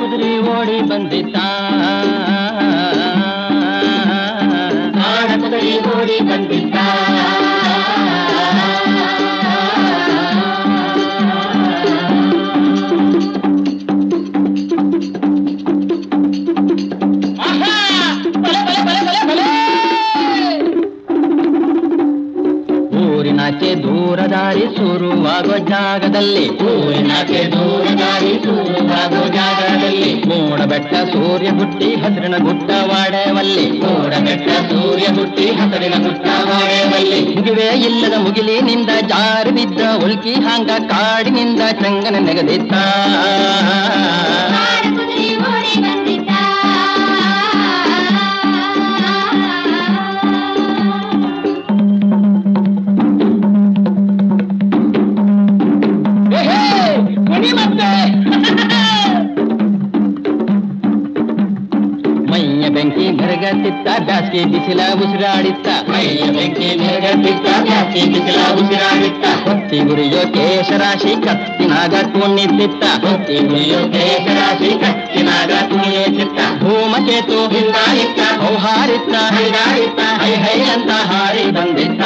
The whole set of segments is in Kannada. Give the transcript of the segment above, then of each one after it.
ಕುದುರೆ ಓಡಿ ಬಂದಿತ್ತ ಕುದುರೆ ಓಡಿ ಬಂದಿತ್ತ ಊರಿನಾಚೆ ದೂರ ದಾರಿ ಶುರುವಾಗೋ ಜಾಗದಲ್ಲಿ ಊರಿನಾಚೆ ದೂರ ದಾರಿ ಶುರುವಾಗೋ ಜಾಗದಲ್ಲಿ ಮೋಡ ಬೆಟ್ಟ ಸೂರ್ಯ ಹುಟ್ಟಿ ಹಸಿರಿನ ಗುಡ್ಡ ವಾಡೆವಲ್ಲಿ ಮೋಡ ಬೆಟ್ಟ ಸೂರ್ಯ ಹುಟ್ಟಿ ಹಸಿರಿನ ಗುಡ್ಡ ವಾಡೆವಲ್ಲಿ ಮುಗಿವೇ ಇಲ್ಲದ ಮುಗಿಲಿನಿಂದ ಜಾರಿ ಬಿದ್ದ ಉಲ್ಕಿ ಹಾಂಗ ಕಾಡಿನಿಂದ ಚಂಗನ ನೆಗದಿತ್ತ ಮೈಯ ಬೆಂಕಿ ಮೆರಗತ್ತಿತ್ತ ಬ್ಯಾಸ್ಗೆ ಬಿಸಿಲ ಉಸಿರಾಡಿತ್ತ ಮೈಯ ಬೆಂಕಿ ಮೆರಗತ್ತಿತ್ತ ಬ್ಯಾಸ್ಗೆ ಬಿಸಿಲ ಉಸಿರಾಡಿತ್ತ ಹೊತ್ತಿ ಗುರಿಯೋ ಕೇಶರಾಶಿ ಕತ್ತಿನಾಗ ಕುಣಿತಿತ್ತ ಹೊತ್ತಿ ಗುರಿಯೋ ಕೇಶರಾಶಿ ಕತ್ತಿನಾಗ ಕುಣಿಯುತ್ತಿತ್ತ ಧೂಮಕೇತು ಹಿಂದಾಡಿತ್ತ ಹೌಹಾರಿತ್ತ ಹೈದಾಡಿತ್ತ ಹೈ ಹೈ ಅಂತ ಹಾರಿ ಬಂದಿತ್ತ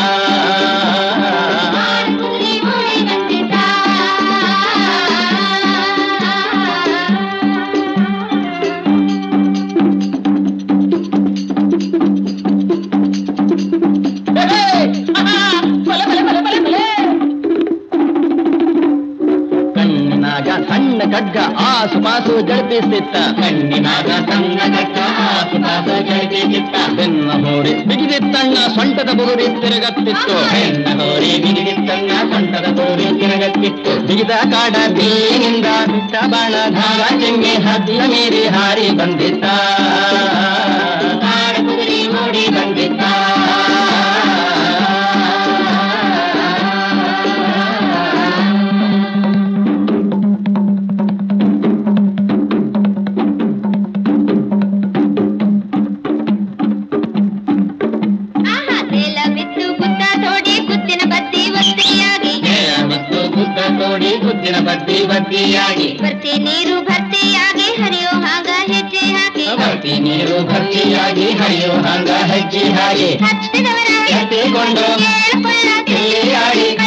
ಕಣ್ಣಿನಾಗ ಸಣ್ಣ ಖಡ್ಗ ಆಸುಪಾಸು ಜಳಪಿಸ್ತಿತ್ತ ಕಣ್ಣಿನಾಗ ಸಣ್ಣ ಖಡ್ಗ ಆಸುಪಾಸು ಜಳಪಿಸಿತ್ತ ಬೆನ್ನ ಹೋರಿ ಬಿಗಿದಿತ್ತಣ್ಣ ಸೊಂಟದ ಬುಗುರಿ ತಿರುಗತ್ತಿತ್ತು ಬೆನ್ನ ಹೋರಿ ಬಿಗಿದಿತ್ತಣ್ಣ ಸೊಂಟದ ಬುಗುರಿ ತಿರುಗತ್ತಿತ್ತು ಬಿಗಿದ ಕಾಡ ಬೀನಿಂದ ಬಿಟ್ಟ ಬಾಣ ಧಾಗ ಚೆಮ್ಮೆ ಹದ್ದಿನ ಮೀರಿ ಹಾರಿ ಬಂದಿತ್ತ ಕುದುರೆ ಓಡಿ ಬಂದಿತ್ತ ತೋಡಿ ಗುದ್ದಿನ ಬತ್ತಿ ಬತ್ತಿಯಾಗಿ ಬರ್ತಿ ನೀರು ಭರ್ತಿಯಾಗಿ ಹರಿಯೋ ಹಾಗ ಹೆಜ್ಜೆ ಹಾಕಿ ಬರ್ತಿ ನೀರು ಭರ್ತಿಯಾಗಿ ಹರಿಯೋ ಹಾಗ ಹೆಜ್ಜೆ ಹಾಗೆ ಹಚ್ಚಿದವರ ಎತ್ತಿಕೊಂಡು ಏಳು ಕೊಳ್ಳ ಆಡಿ